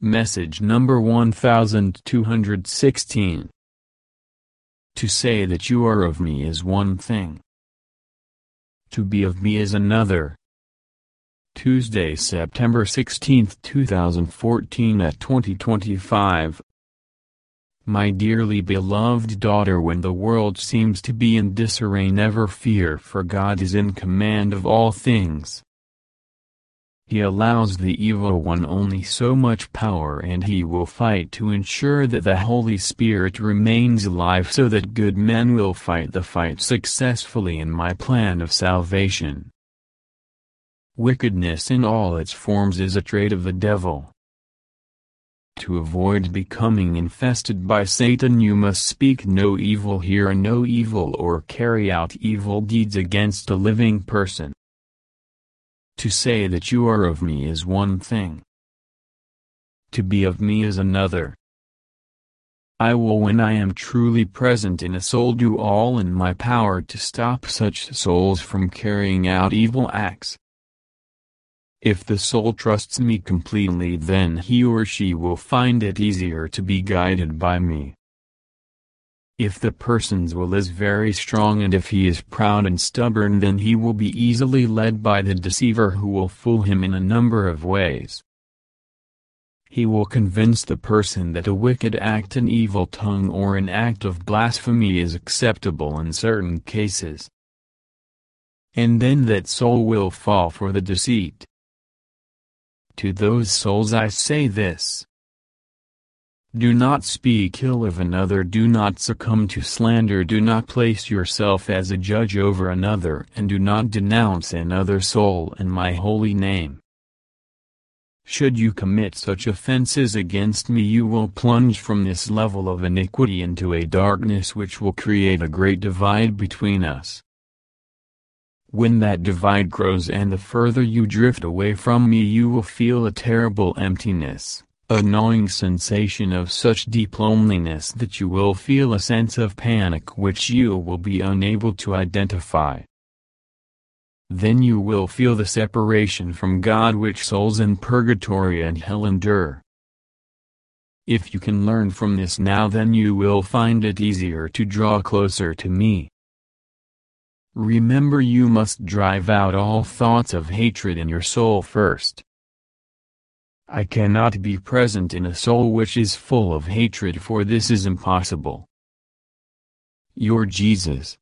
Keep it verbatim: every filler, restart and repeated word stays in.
Message number one thousand two hundred sixteen. To say that you are of me is one thing. To be of me is another. Tuesday, September sixteenth, two thousand fourteen at twenty twenty-five. My dearly beloved daughter, when the world seems to be in disarray, never fear, for God is in command of all things. He allows the evil one only so much power, and he will fight to ensure that the Holy Spirit remains alive, so that good men will fight the fight successfully in my plan of salvation. Wickedness in all its forms is a trait of the devil. To avoid becoming infested by Satan, you must speak no evil, hear no evil, or carry out evil deeds against a living person. To say that you are of me is one thing. To be of me is another. I will, when I am truly present in a soul, do all in my power to stop such souls from carrying out evil acts. If the soul trusts me completely, then he or she will find it easier to be guided by me. If the person's will is very strong, and if he is proud and stubborn, then he will be easily led by the deceiver, who will fool him in a number of ways. He will convince the person that a wicked act, an evil tongue, or an act of blasphemy is acceptable in certain cases. And then that soul will fall for the deceit. To those souls I say this: do not speak ill of another, do not succumb to slander, do not place yourself as a judge over another, and do not denounce another soul in my holy name. Should you commit such offenses against me, you will plunge from this level of iniquity into a darkness which will create a great divide between us. When that divide grows and the further you drift away from me, you will feel a terrible emptiness, a gnawing sensation of such deep loneliness that you will feel a sense of panic which you will be unable to identify. Then you will feel the separation from God which souls in purgatory and hell endure. If you can learn from this now, then you will find it easier to draw closer to me. Remember, you must drive out all thoughts of hatred in your soul first. I cannot be present in a soul which is full of hatred, for this is impossible. Your Jesus,